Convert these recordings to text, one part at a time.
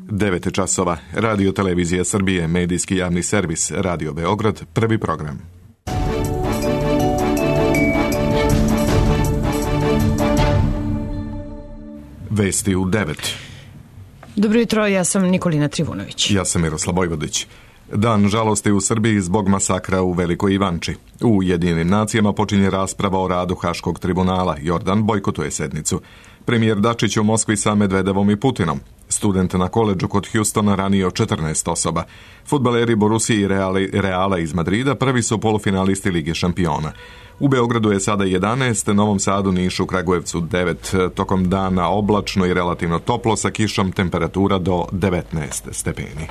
9 časova. Radio Televizija Srbije, medijski javni servis, Radio Beograd, prvi program. Vesti u 9. Dobro jutro, ja sam Nikolina Trivunović. Ja sam Miroslav Vojvodić. Dan žalosti u Srbiji zbog masakra u Velikoj Ivanči. U Ujedinjenim nacijama počinje rasprava o radu Haškog tribunala. Jordan bojkotuje sednicu. Premijer Dačić u Moskvi sa Medvedevom i Putinom. Student na koledžu kod Hjustona ranio 14 osoba. Fudbaleri Borusije i Reala iz Madrida prvi su polufinalisti Lige šampiona. U Beogradu je sada 11, Novom Sadu, Nišu, Kragujevcu 9. Tokom dana oblačno i relativno toplo sa kišom, temperatura do 19 stepeni.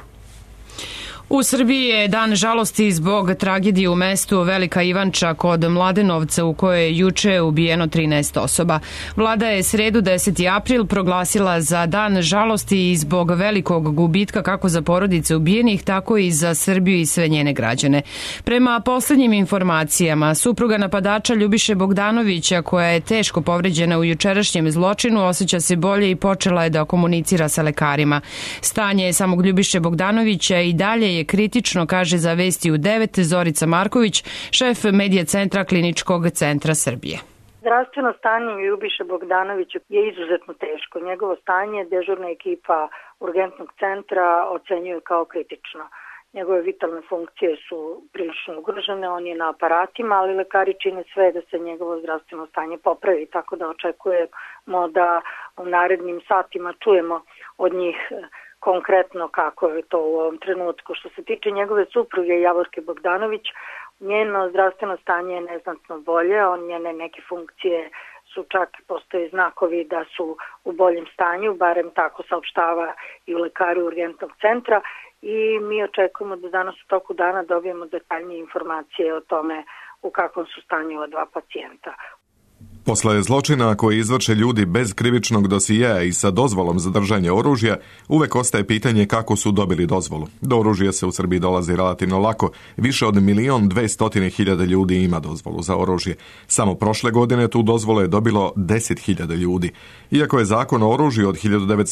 U Srbiji je dan žalosti zbog tragedije u mestu Velika Ivanča kod Mladenovca u kojoj je juče ubijeno 13 osoba. Vlada je sredu 10. april proglasila za dan žalosti i zbog velikog gubitka kako za porodice ubijenih, tako i za Srbiju i sve njene građane. Prema poslednjim informacijama, supruga napadača Ljubiše Bogdanovića, koja je teško povređena u jučerašnjem zločinu, osjeća se bolje i počela je da komunicira sa lekarima. Stanje samog Ljubiše Bogdanovića i dalje je kritično, kaže za Vesti u 9 Zorica Marković, šef medija centra Kliničkog centra Srbije. Zdravstveno stanje Ljubiše Bogdanovića je izuzetno teško. Njegovo stanje dežurna ekipa urgentnog centra ocenjuje kao kritično. Njegove vitalne funkcije su prilično ugrožene, on je na aparatima, ali lekari čine sve da se njegovo zdravstveno stanje popravi, tako da očekujemo da u narednim satima čujemo od njih konkretno kako je to u ovom trenutku. Što se tiče njegove supruge Javorke Bogdanović, njeno zdravstveno stanje je neznatno bolje, njene neke funkcije su čak, postoje znakovi da su u boljem stanju, barem tako saopštava i u lekari urgentnog centra, i mi očekujemo da danas u toku dana dobijemo detaljnije informacije o tome u kakvom su stanju ova dva pacijenta. Posle zločina koje izvrše ljudi bez krivičnog dosijeja i sa dozvolom za držanje oružja, uvek ostaje pitanje kako su dobili dozvolu. Do oružja se u Srbiji dolazi relativno lako. Više od 1.200.000 ljudi ima dozvolu za oružje. Samo prošle godine tu dozvolu je dobilo 10.000 ljudi. Iako je zakon o oružju od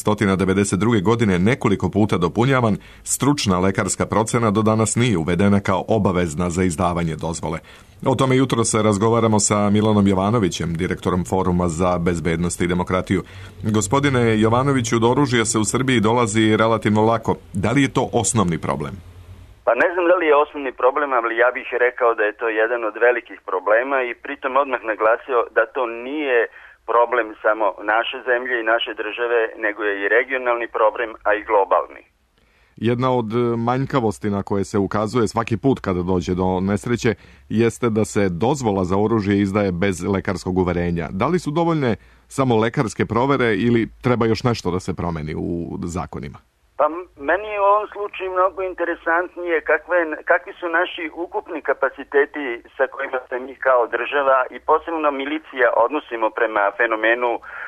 1992. godine nekoliko puta dopunjavan, stručna lekarska procena do danas nije uvedena kao obavezna za izdavanje dozvole. O tome jutro se razgovaramo sa Milanom Jovanovićem, direktorom Foruma za bezbednost i demokratiju. Gospodine Jovanoviću, do oružja se u Srbiji dolazi relativno lako. Da li je to osnovni problem? Pa ne znam da li je osnovni problem, ali ja bih rekao da je to jedan od velikih problema i pritom odmah naglasio da to nije problem samo naše zemlje i naše države, nego je i regionalni problem, a i globalni. Jedna od manjkavosti na koje se ukazuje svaki put kada dođe do nesreće jeste da se dozvola za oružje izdaje bez lekarskog uverenja. Da li su dovoljne samo lekarske provere ili treba još nešto da se promeni u zakonima? Pa meni je u ovom slučaju mnogo interesantnije kakvi su naši ukupni kapaciteti sa kojima se mi kao država i posebno milicija odnosimo prema fenomenu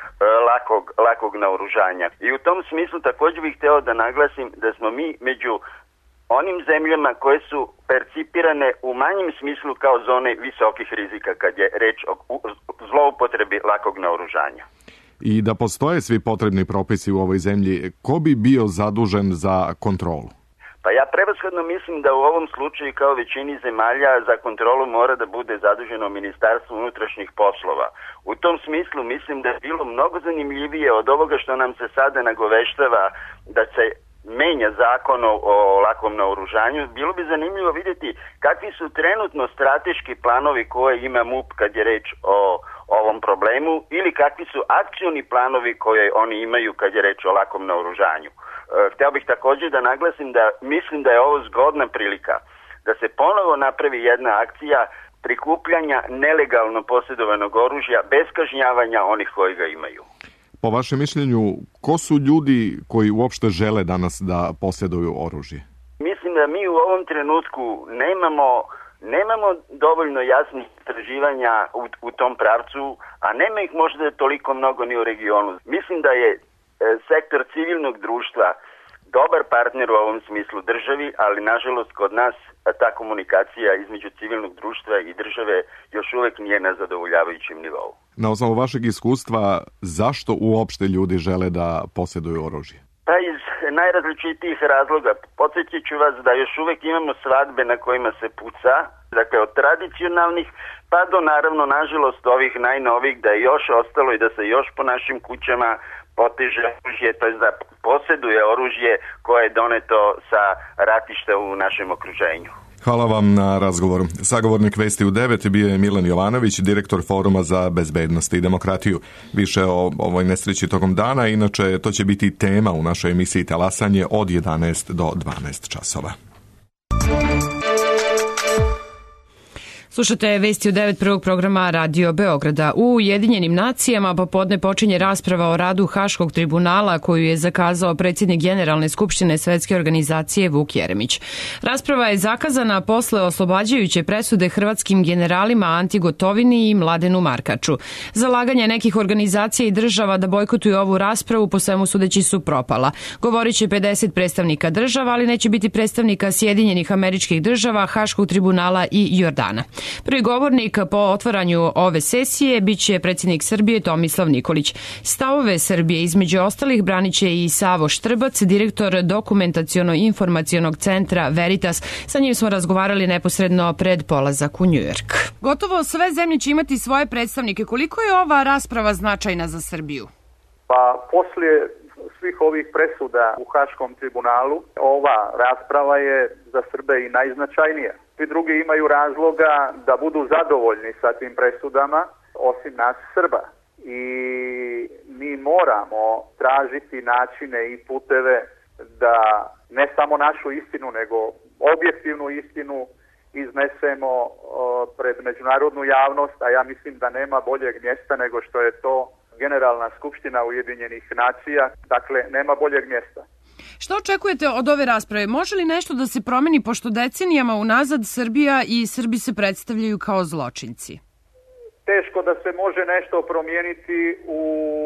lakog naoružanja. I u tom smislu također bih hteo da naglasim da smo mi među onim zemljama koje su percipirane u manjem smislu kao zone visokih rizika kad je reč o zloupotrebi lakog naoružanja. I da postoje svi potrebni propisi u ovoj zemlji, ko bi bio zadužen za kontrolu? Pa ja prevashodno mislim da u ovom slučaju kao većini zemalja za kontrolu mora da bude zaduženo Ministarstvo unutrašnjih poslova. U tom smislu mislim da je bilo mnogo zanimljivije od ovoga što nam se sada nagoveštava da se menja zakon o lakom naoružanju. Bilo bi zanimljivo vidjeti kakvi su trenutno strateški planovi koje ima MUP kad je reč o ovom problemu ili kakvi su akcioni planovi koje oni imaju kad je reč o lakom naoružanju. Htio bih također da naglasim da mislim da je ovo zgodna prilika da se ponovo napravi jedna akcija prikupljanja nelegalno posjedovanog oružja bez kažnjavanja onih koji ga imaju. Po vašem mišljenju, ko su ljudi koji uopšte žele danas da posjeduju oružje? Mislim da mi u ovom trenutku nemamo dovoljno jasnih istraživanja u tom pravcu, a nema ih možda toliko mnogo ni u regionu. Mislim da je sektor civilnog društva dobar partner u ovom smislu državi, ali nažalost kod nas ta komunikacija između civilnog društva i države još uvek nije na zadovoljavajućem nivou. Na osnovu vašeg iskustva, zašto uopšte ljudi žele da posjeduju oružje? Pa iz najrazličitijih razloga. Podsjetit ću vas da još uvijek imamo svadbe na kojima se puca, dakle od tradicionalnih pa do naravno nažalost ovih najnovih da je još ostalo i da se još po našim kućama poteže oružje, to je da posjeduje oružje koje je doneto sa ratišta u našem okruženju. Hvala vam na razgovoru. Sagovornik Vesti u 9 bio je Milan Jovanović, direktor Foruma za bezbednost i demokratiju. Više o ovoj nesreći tokom dana, inače to će biti tema u našoj emisiji Talasanje od 11 do 12 časova. Slušate Vesti u 9 prvog programa Radio Beograda. U Ujedinjenim nacijama popodne počinje rasprava o radu Haškog tribunala koju je zakazao predsjednik Generalne skupštine Svetske organizacije Vuk Jeremić. Rasprava je zakazana posle oslobađajuće presude hrvatskim generalima Anti Gotovini i Mladenu Markaču. Zalaganje nekih organizacija i država da bojkotuju ovu raspravu po svemu sudeći su propala. Govorit će 50 predstavnika država, ali neće biti predstavnika Sjedinjenih Američkih Država, Haškog tribunala i Jordana. Prvi govornik po otvaranju ove sesije biće predsjednik Srbije Tomislav Nikolić. Stavove Srbije između ostalih branit će i Savo Štrbac, direktor dokumentaciono-informacionog centra Veritas. Sa njim smo razgovarali neposredno pred polazak u Njujork. Gotovo sve zemlje će imati svoje predstavnike. Koliko je ova rasprava značajna za Srbiju? Pa poslije svih ovih presuda u Haškom tribunalu, ova rasprava je za Srbe i najznačajnija. Svi drugi imaju razloga da budu zadovoljni sa tim presudama, osim nas Srba. I mi moramo tražiti načine i puteve da ne samo našu istinu, nego objektivnu istinu iznesemo pred međunarodnu javnost, a ja mislim da nema boljeg mjesta nego što je to Generalna skupština Ujedinjenih nacija, dakle nema boljeg mjesta. Što očekujete od ove rasprave? Može li nešto da se promeni, pošto decenijama unazad Srbija i Srbi se predstavljaju kao zločinci? Teško da se može nešto promijeniti u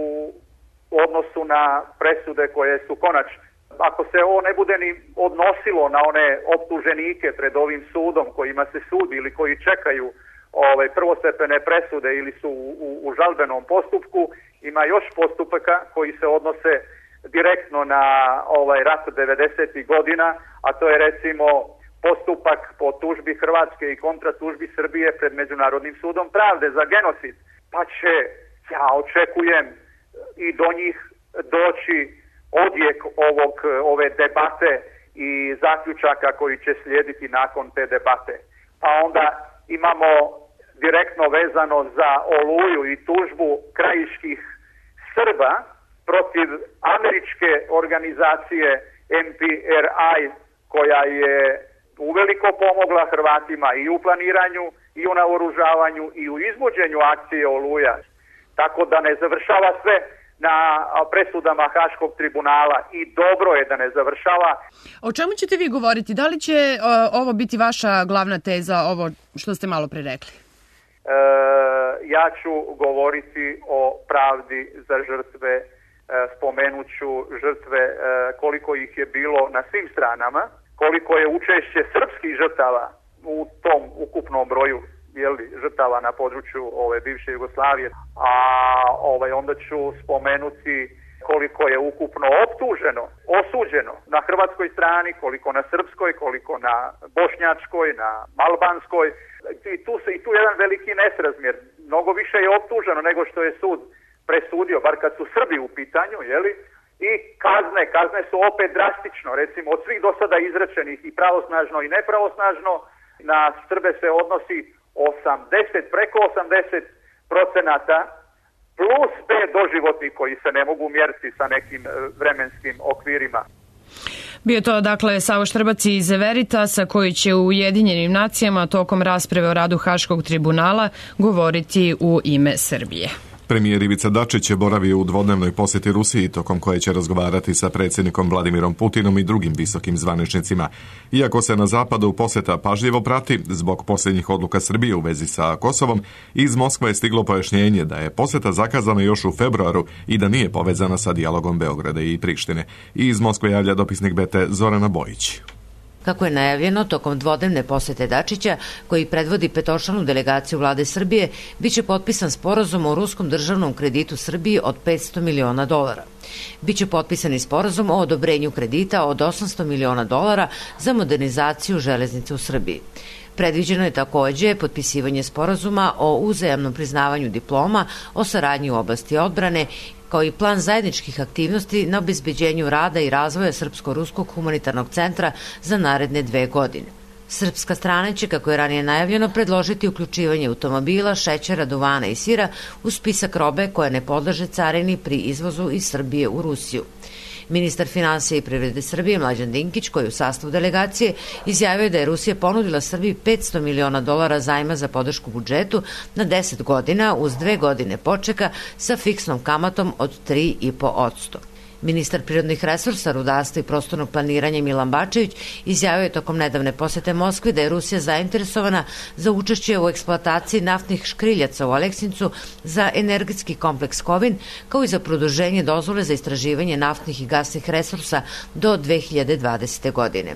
odnosu na presude koje su konačne. Ako se ovo ne bude ni odnosilo na one optuženike pred ovim sudom kojima se sudi ili koji čekaju prvostepene presude ili su u žalbenom postupku, ima još postupaka koji se odnose direktno na rat 90. godina, a to je recimo postupak po tužbi Hrvatske i kontratužbi Srbije pred Međunarodnim sudom pravde za genocid. Pa će, ja očekujem, i do njih doći odjek ove debate i zaključaka koji će slijediti nakon te debate. Pa onda imamo direktno vezano za Oluju i tužbu krajiških Srba protiv američke organizacije NPRI, koja je uveliko pomogla Hrvatima i u planiranju i u naoružavanju i u izvođenju akcije Oluja. Tako da ne završava sve na presudama Haškog tribunala i dobro je da ne završava. O čemu ćete vi govoriti? Da li će ovo biti vaša glavna teza, ovo što ste malo pre rekli? Ja ću govoriti o pravdi za žrtve, spomenut ću žrtve koliko ih je bilo na svim stranama, koliko je učešće srpskih žrtava u tom ukupnom broju žrtava na području bivše Jugoslavije, a onda ću spomenuti koliko je ukupno optuženo, osuđeno na hrvatskoj strani, koliko na srpskoj, koliko na bošnjačkoj, na albanskoj. I tu jedan veliki nesrazmjer. Mnogo više je optuženo nego što je sud presudio, bar kad su Srbi u pitanju, i kazne su opet drastično, recimo od svih do sada izrečenih i pravosnažno i nepravosnažno, na Srbe se odnosi preko 80% plus 5 doživotnih koji se ne mogu mjeriti sa nekim vremenskim okvirima. Bio to dakle Savo Štrbac iz Veritasa koji će u Ujedinjenim nacijama tokom rasprave o radu Haškog tribunala govoriti u ime Srbije. Premijer Ivica Dačić je boravio u dvodnevnoj posjeti Rusiji, tokom koje će razgovarati sa predsjednikom Vladimirom Putinom i drugim visokim zvaničnicima. Iako se na zapadu posjeta pažljivo prati, zbog posljednjih odluka Srbije u vezi sa Kosovom, iz Moskve je stiglo pojašnjenje da je posjeta zakazana još u februaru i da nije povezana sa dijalogom Beograda i Prištine. I iz Moskve javlja dopisnik BT Zorana Bojić. Kako je najavljeno, tokom dvodnevne posete Dačića, koji predvodi petočlanu delegaciju vlade Srbije, biće potpisan sporazum o ruskom državnom kreditu Srbiji od $500 miliona. Biće potpisani sporazum o odobrenju kredita od $800 miliona za modernizaciju železnice u Srbiji. Predviđeno je takođe potpisivanje sporazuma o uzajamnom priznavanju diploma o saradnji u oblasti odbrane, kao i plan zajedničkih aktivnosti na obezbeđenju rada i razvoja Srpsko-ruskog humanitarnog centra za naredne 2 godine. Srpska strana će, kako je ranije najavljeno, predložiti uključivanje automobila, šećera, duvana i sira u spisak robe koja ne podleže carini pri izvozu iz Srbije u Rusiju. Ministar finansija i privrede Srbije Mlađan Dinkić, koji je u sastavu delegacije, izjavio da je Rusija ponudila Srbiji $500 miliona zajma za podršku budžetu na 10 godina uz 2 godine počeka sa fiksnom kamatom od 3,5%. Ministar prirodnih resursa, rudarstva i prostornog planiranja Milan Bačević izjavio je tokom nedavne posete Moskvi da je Rusija zainteresovana za učešće u eksploataciji naftnih škriljaca u Aleksincu za energetski kompleks Kovin, kao i za produženje dozvole za istraživanje naftnih i gasnih resursa do 2020. godine.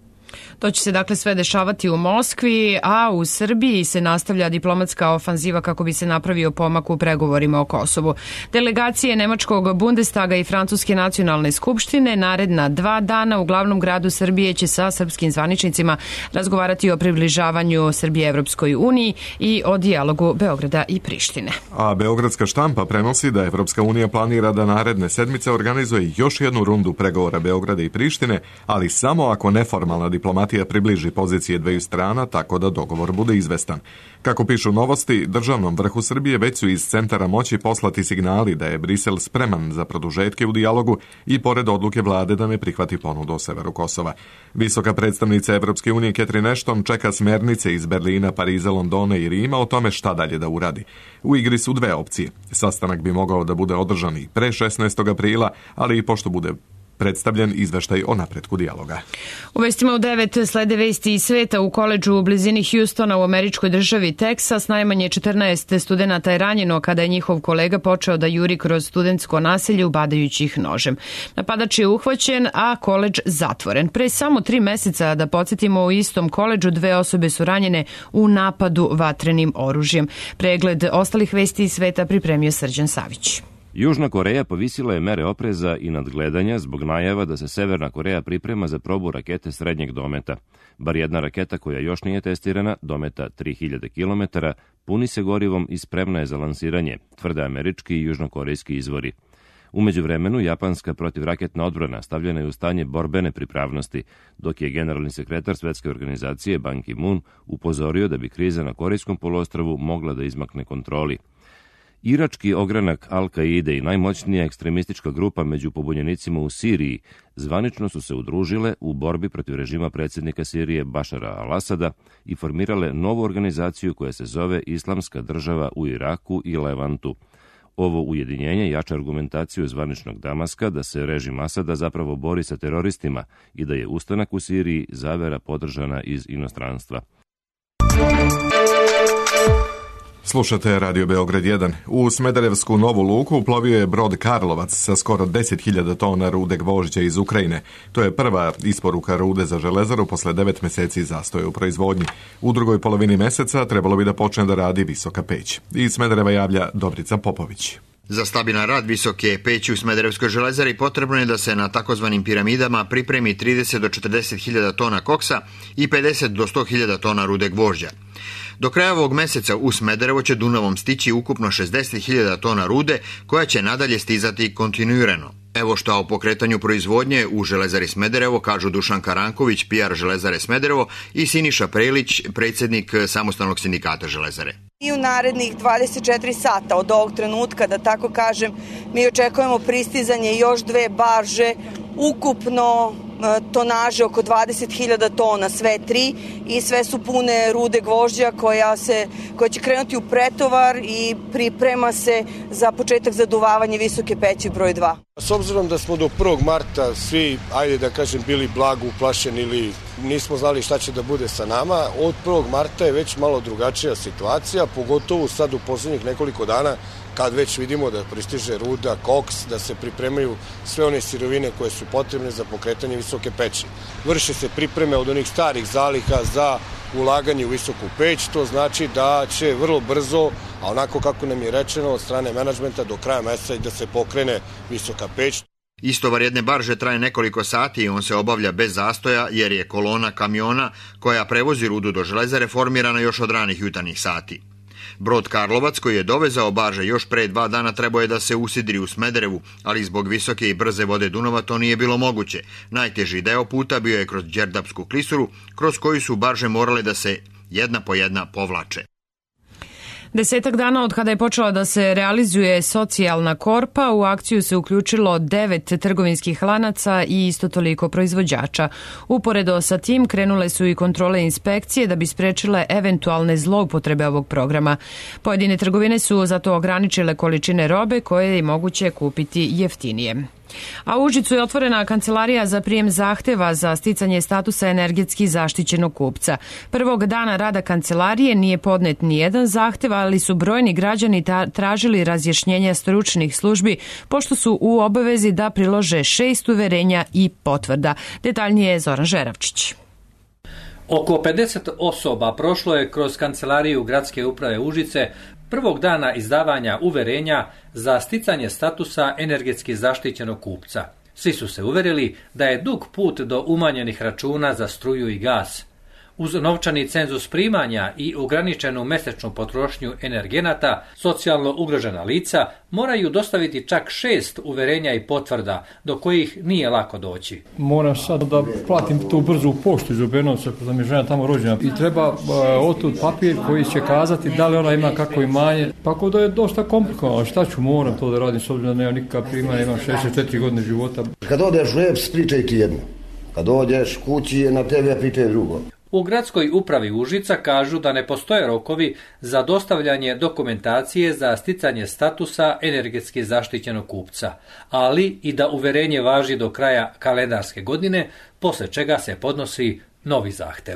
To će se dakle sve dešavati u Moskvi, a u Srbiji se nastavlja diplomatska ofanziva kako bi se napravio pomak u pregovorima o Kosovu. Delegacije Nemačkog Bundestaga i Francuske nacionalne skupštine naredna 2 dana u glavnom gradu Srbije će sa srpskim zvaničnicima razgovarati o približavanju Srbije Evropskoj uniji i o dijalogu Beograda i Prištine. A beogradska štampa prenosi da Evropska unija planira da naredne sedmice organizuje još jednu rundu pregovora Beograda i Prištine, ali samo ako neformalna diplomatija približi pozicije dveju strana tako da dogovor bude izvestan. Kako pišu Novosti, državnom vrhu Srbije već su iz centara moći poslati signali da je Brisel spreman za produžetke u dijalogu i pored odluke vlade da ne prihvati ponudu o severu Kosova. Visoka predstavnica Evropske unije Catherine Ashton čeka smernice iz Berlina, Pariza, Londona i Rima o tome šta dalje da uradi. U igri su 2 opcije. Sastanak bi mogao da bude održan i pre 16. aprila, ali i pošto bude predstavljen izveštaj o napretku dijaloga. U vestima u 9 slede vesti iz sveta. U koledžu u blizini Hjustona u američkoj državi Teksas najmanje 14 studenata je ranjeno kada je njihov kolega počeo da juri kroz studentsko naselje ubadajući ih nožem. Napadač je uhvaćen, a koledž zatvoren. Pre samo 3 meseca, da podsjetimo, u istom koledžu 2 osobe su ranjene u napadu vatrenim oružjem. Pregled ostalih vesti iz sveta pripremio Srđan Savić. Južna Koreja povisila je mere opreza i nadgledanja zbog najava da se Severna Koreja priprema za probu rakete srednjeg dometa. Bar jedna raketa koja još nije testirana, dometa 3000 km, puni se gorivom i spremna je za lansiranje, tvrde američki i južnokorejski izvori. U međuvremenu, japanska protivraketna odbrana stavljena je u stanje borbene pripravnosti, dok je generalni sekretar Svetske organizacije Ban Ki-moon upozorio da bi kriza na Korejskom poluostrvu mogla da izmakne kontroli. Irački ogranak Al-Kaide i najmoćnija ekstremistička grupa među pobunjenicima u Siriji zvanično su se udružile u borbi protiv režima predsjednika Sirije Bašara al-Asada i formirale novu organizaciju koja se zove Islamska država u Iraku i Levantu. Ovo ujedinjenje jača argumentaciju zvaničnog Damaska da se režim Asada zapravo bori sa teroristima i da je ustanak u Siriji zavera podržana iz inostranstva. Slušate Radio Beograd 1. U Smederevsku Novu Luku uplovio je brod Karlovac sa skoro 10.000 tona rude gvožđa iz Ukrajine. To je prva isporuka rude za železaru posle 9 meseci zastoja u proizvodnji. U drugoj polovini meseca trebalo bi da počne da radi Visoka peć. Iz Smedereva javlja Dobrica Popović. Za stabilan rad Visoke peći u Smederevskoj železari potrebno je da se na takozvanim piramidama pripremi 30 do 40.000 tona koksa i 50 do 100.000 tona rude gvožđa. Do kraja ovog meseca u Smederevo će Dunavom stići ukupno 60.000 tona rude koja će nadalje stizati kontinuirano. Evo šta o pokretanju proizvodnje u železari Smederevo kažu Dušan Karanković, PR železare Smederevo, i Siniša Prelić, predsjednik Samostalnog sindikata železare. I u narednih 24 sata od ovog trenutka, da tako kažem, mi očekujemo pristizanje još 2 barže, ukupno tonaže oko 20.000 tona, sve 3, i sve su pune rude gvožđa koja će krenuti u pretovar i priprema se za početak zaduvavanja Visoke peći broj 2. S obzirom da smo do 1. marta svi, ajde da kažem, bili blago uplašeni ili nismo znali šta će da bude sa nama, od 1. marta je već malo drugačija situacija, pogotovo sad u poslednjih nekoliko dana kad već vidimo da pristiže ruda, koks, da se pripremaju sve one sirovine koje su potrebne za pokretanje Visoke peći. Vrše se pripreme od onih starih zaliha za ulaganje u Visoku peć, to znači da će vrlo brzo, a onako kako nam je rečeno od strane menadžmenta, do kraja meseca i da se pokrene Visoka peć. Istovar jedne barže traje nekoliko sati i on se obavlja bez zastoja jer je kolona kamiona koja prevozi rudu do železare formirana još od ranih jutarnjih sati. Brod Karlovac koji je dovezao barže još pre 2 dana trebao je da se usidri u Smederevu, ali zbog visoke i brze vode Dunava to nije bilo moguće. Najteži deo puta bio je kroz Đerdapsku klisuru, kroz koju su barže morale da se jedna po jedna povlače. 10 dana od kada je počela da se realizuje socijalna korpa, u akciju se uključilo 9 trgovinskih lanaca i isto toliko proizvođača. Uporedo sa tim krenule su i kontrole inspekcije da bi sprečile eventualne zloupotrebe ovog programa. Pojedine trgovine su zato ograničile količine robe koje je moguće kupiti jeftinije. A u Užicu je otvorena kancelarija za prijem zahteva za sticanje statusa energetski zaštićenog kupca. Prvog dana rada kancelarije nije podnet ni jedan zahtev, ali su brojni građani tražili razjašnjenja stručnih službi, pošto su u obavezi da prilože 6 uverenja i potvrda. Detaljnije je Zoran Žeravčić. Oko 50 osoba prošlo je kroz kancelariju Gradske uprave Užice prvog dana izdavanja uverenja za sticanje statusa energetski zaštićenog kupca. Svi su se uverili da je dug put do umanjenih računa za struju i gas. Uz novčani cenzus primanja i ograničenu mesečnu potrošnju energenata, socijalno ugrožena lica moraju dostaviti čak 6 uverenja i potvrda, do kojih nije lako doći. Moram sad da platim tu brzu poštu iz Obenovca, da mi je žena tamo rođena. I treba otud papir koji će kazati da li ona ima kako imanje. Tako da je dosta komplikovano. Šta ću, moram to da radim, s obzirom da nema nikakva primanja, imam 64 godine života. Kad odeš u EPS, pričaj ti jedno. Kad dođeš kući, na TV pričaj drugo. U Gradskoj upravi Užica kažu da ne postoje rokovi za dostavljanje dokumentacije za sticanje statusa energetski zaštićenog kupca, ali i da uverenje važi do kraja kalendarske godine, posle čega se podnosi novi zahtev.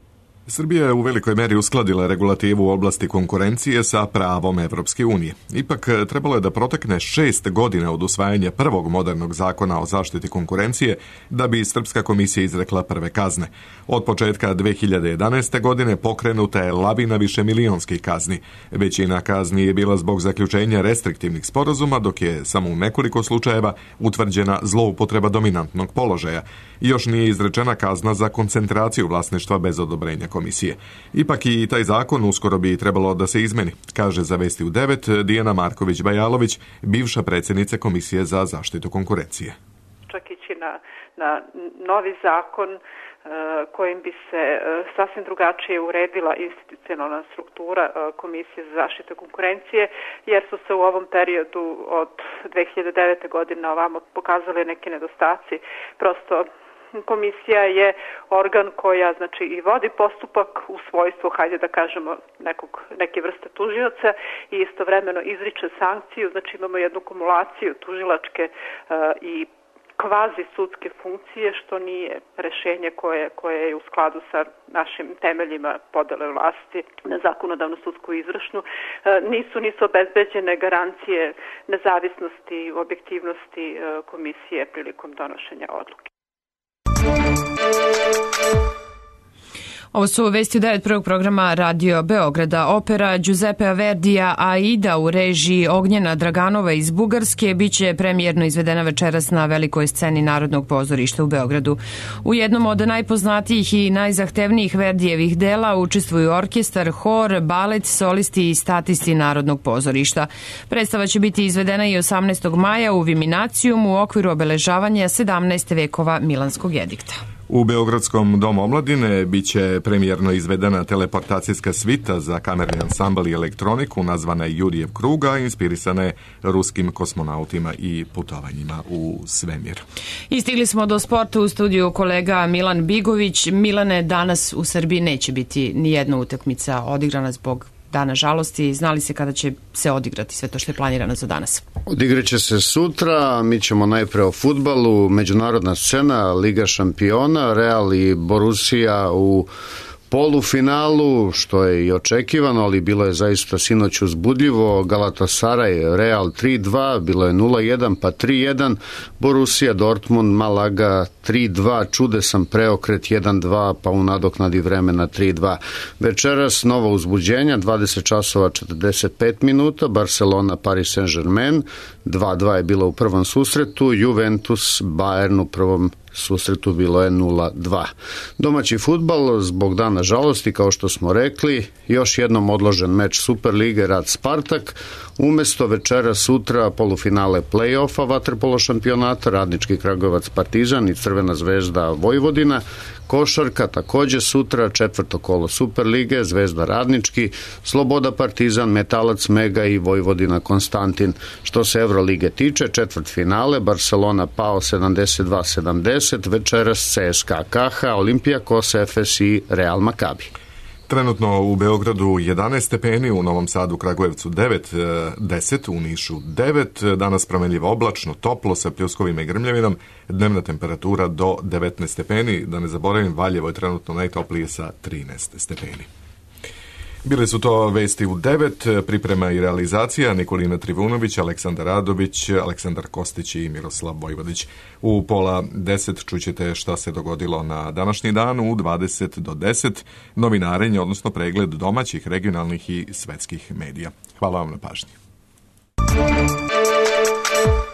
Srbija je u velikoj meri uskladila regulativu u oblasti konkurencije sa pravom Evropske unije. Ipak trebalo je da protekne 6 godina od usvajanja prvog modernog zakona o zaštiti konkurencije da bi Srpska komisija izrekla prve kazne. Od početka 2011. godine pokrenuta je lavina višemilionskih kazni. Većina kazni je bila zbog zaključenja restriktivnih sporazuma, dok je samo u nekoliko slučajeva utvrđena zloupotreba dominantnog položaja. Još nije izrečena kazna za koncentraciju vlasništva bez odobrenja komisije. Ipak i taj zakon uskoro bi trebalo da se izmeni, kaže za Vesti u 9 Dijana Marković-Bajalović, bivša predsjednica Komisije za zaštitu konkurencije. Čak ići na novi zakon kojim bi se sasvim drugačije uredila institucionalna struktura Komisije za zaštitu konkurencije, jer su se u ovom periodu od 2009. godine ovamo pokazali neki nedostaci. Prosto komisija je organ koja znači i vodi postupak u svojstvu, hajde da kažemo, neke vrste tužioca i istovremeno izriče sankciju, znači imamo jednu kumulaciju tužilačke i kvazi sudske funkcije, što nije rešenje koje je u skladu sa našim temeljima podele vlasti na zakonodavnu, sudsku i izvršnu. Nisu obezbeđene garancije nezavisnosti i objektivnosti komisije prilikom donošenja odluke. Ovo su Vesti u 9 prvog programa Radio Beograda. Opera Giuseppea Verdija Aida u režiji Ognjena Draganova iz Bugarske biće premijerno izvedena večeras na velikoj sceni Narodnog pozorišta u Beogradu. U jednom od najpoznatijih i najzahtevnijih Verdijevih dela učestvuju orkestar, hor, balet, solisti i statisti Narodnog pozorišta. Predstava će biti izvedena i 18. maja u Viminacijumu u okviru obeležavanja 17. vekova Milanskog edikta. U Beogradskom domu omladine biće premijerno izvedena teleportacijska svita za kamerni ansambl i elektroniku nazvana Jurijev kruga, inspirisana je ruskim kosmonautima i putovanjima u svemir. I stigli smo do sporta, u studiju kolega Milan Bigović. Milane, danas u Srbiji neće biti ni jedna utakmica odigrana zbog Dana žalosti. Znali se kada će se odigrati sve to što je planirano za danas? Odigraće se sutra, mi ćemo najpre o fudbalu, međunarodna scena, Liga šampiona, Real i Borussia u polufinalu, što je i očekivano, ali bilo je zaista sinoć uzbudljivo. Galatasaray Real 3-2, bilo je 0-1 pa 3-1, Borussia Dortmund Malaga 3-2, čudesan preokret 1-2 pa u nadoknadi vremena 3-2. Večeras nova uzbuđenja, 20 časova 45 minuta, Barcelona Paris Saint-Germain 2-2 je bilo u prvom susretu, Juventus Bayern u prvom susretu bilo je 0-2. Domaći fudbal zbog dana žalosti, kao što smo rekli, još jednom odložen meč Superlige Rad Spartak, umesto večera sutra polufinale play-offa vaterpolo šampionata, Radnički Kragujevac Partizan i Crvena zvezda Vojvodina, košarka takođe sutra, četvrto kolo Superlige, Zvezda Radnički, Sloboda Partizan, Metalac Mega i Vojvodina Konstantin. Što se Evrolige tiče, četvrt finale, Barcelona Pao 72-70, večeras CSKA Kaha, Olimpijakos Efes i Real Makabi. Trenutno u Beogradu 11 stepeni, u Novom Sadu, Kragujevcu 9, 10, u Nišu 9, danas promenljivo oblačno, toplo sa pljuskovima i grmljavinom, dnevna temperatura do 19 stepeni, da ne zaboravim, Valjevo je trenutno najtoplije sa 13 stepeni. Bile su to vesti u 9, priprema i realizacija Nikolina Trivunović, Aleksandar Radović, Aleksandar Kostić i Miroslav Vojvodić. U pola 10 čućete šta se dogodilo na današnji dan, u 20 do 10 novinarenje, odnosno pregled domaćih, regionalnih i svetskih medija. Hvala vam na pažnji.